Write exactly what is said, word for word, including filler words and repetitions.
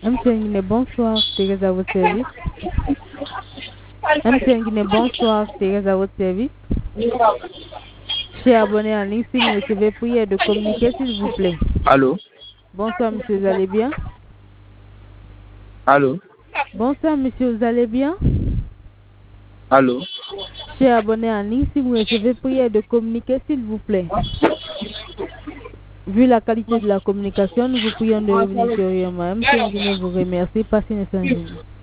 M C Nguiné, bonsoir, Thérèse à votre service. M C Nguiné, bonsoir, Thérèse à votre service. Chers abonnés en ligne, si vous recevez prière de communiquer, s'il vous plaît. Allô? Bonsoir, monsieur, vous allez bien? Allô? Bonsoir, monsieur, vous allez bien? Allô? Chers abonnés en ligne, si vous recevez prière de communiquer, s'il vous plaît. Vu la qualité de la communication, nous vous prions de revenir ultérieurement. M C Nguiné vous remercie. Passez une excellente journée.